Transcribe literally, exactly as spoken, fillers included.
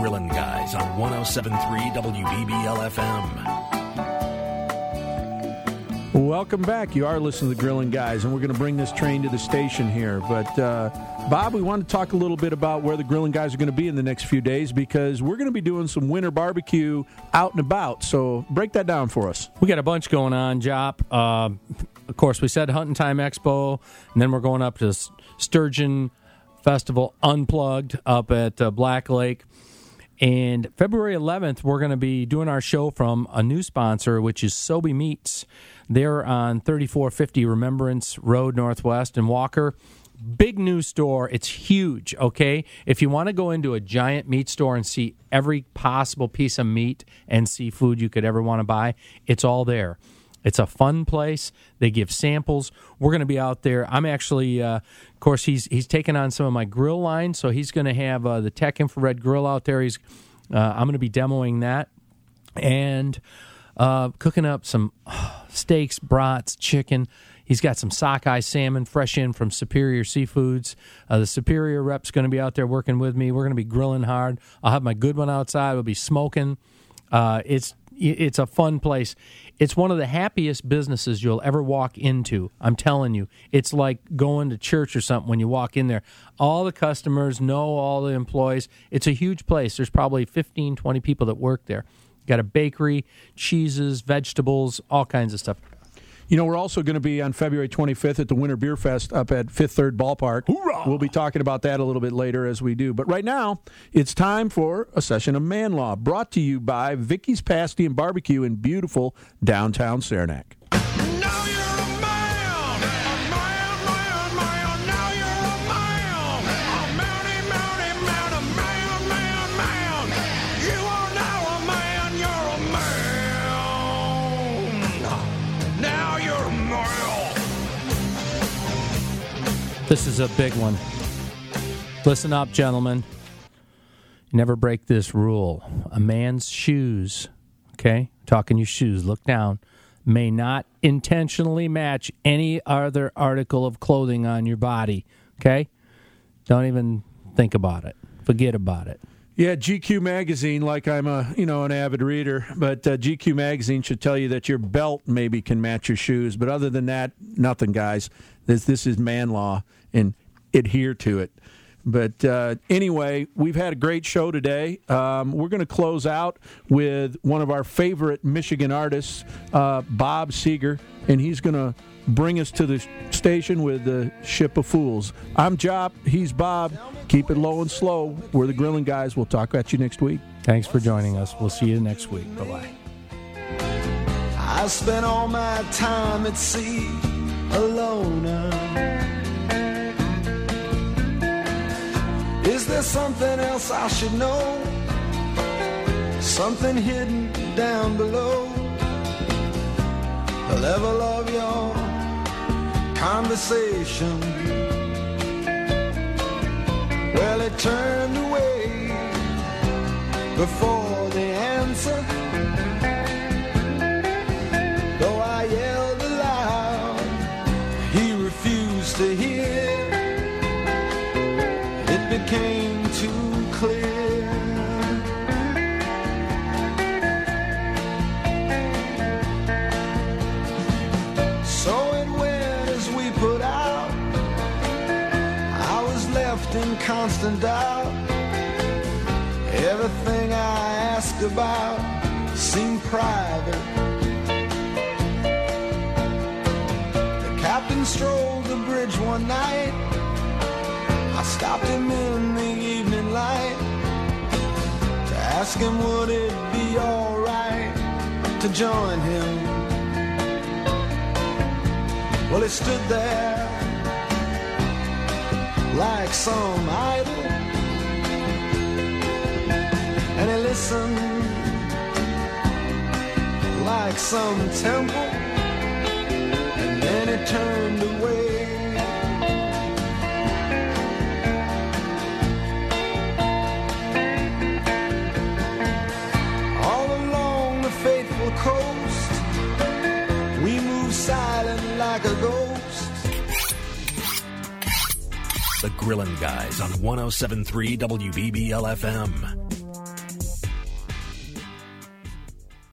Grillin' Guys on one oh seven point three W B B L F M. Welcome back. You are listening to the Grillin' Guys, and we're going to bring this train to the station here. But, uh, Bob, we want to talk a little bit about where the Grillin' Guys are going to be in the next few days, because we're going to be doing some winter barbecue out and about. So break that down for us. We got a bunch going on, Jop. Uh, of course, we said Hunting Time Expo, and then we're going up to Sturgeon Festival Unplugged up at uh, Black Lake. And February eleventh, we're going to be doing our show from a new sponsor, which is Sobe Meats. They're on thirty-four fifty Remembrance Road Northwest in Walker. Big new store. It's huge, okay? If you want to go into a giant meat store and see every possible piece of meat and seafood you could ever want to buy, it's all there. It's a fun place. They give samples. We're going to be out there. I'm actually, uh, of course, he's he's taking on some of my grill line, so he's going to have uh, the Tech Infrared Grill out there. He's, uh, I'm going to be demoing that and uh, cooking up some steaks, brats, chicken. He's got some sockeye salmon fresh in from Superior Seafoods. Uh, the Superior rep's going to be out there working with me. We're going to be grilling hard. I'll have my good one outside. We'll be smoking. Uh, it's It's a fun place. It's one of the happiest businesses you'll ever walk into. I'm telling you. It's like going to church or something when you walk in there. All the customers know all the employees. It's a huge place. There's probably fifteen, twenty people that work there. Got a bakery, cheeses, vegetables, all kinds of stuff. You know, we're also going to be on February twenty-fifth at the Winter Beer Fest up at Fifth Third Ballpark. Hoorah! We'll be talking about that a little bit later as we do. But right now, it's time for a session of Man Law, brought to you by Vicky's Pasty and Barbecue in beautiful downtown Saranac. Now you're a man, a man, man, man. Now you're a man, a mounty, mounty, man, a man, man, man. You are now a man, you're a man. Now you're a man. This is a big one. Listen up, gentlemen. Never break this rule. A man's shoes, okay, talking your shoes, look down, may not intentionally match any other article of clothing on your body, okay? Don't even think about it. Forget about it. Yeah, G Q Magazine, like I'm a, you know, an avid reader, but uh, G Q Magazine should tell you that your belt maybe can match your shoes, but other than that, nothing, guys. This this is man law, and adhere to it. But uh, anyway, we've had a great show today. Um, we're going to close out with one of our favorite Michigan artists, uh, Bob Seger, and he's going to bring us to the station with the Ship of Fools. I'm Jop. He's Bob. Keep it low and slow. We're the Grillin' Guys. We'll talk at you next week. Thanks for joining us. We'll see you next week. Bye-bye. I spent all my time at sea alone. Is there something else I should know? Something hidden down below the level of your conversation? Well, it turned away before the answer. Though I yelled aloud, he refused to hear. It became too clear. So it went as we put out. I was left in constant doubt. Everything I asked about seemed private. The captain strolled the bridge one night. I stopped him in the evening light to ask him would it be alright to join him. Well, he stood there like some idol, and he listened like some temple, and then he turned away. Coast, we move silent like a ghost. The Grillin' Guys on one oh seven point three W B B L F M.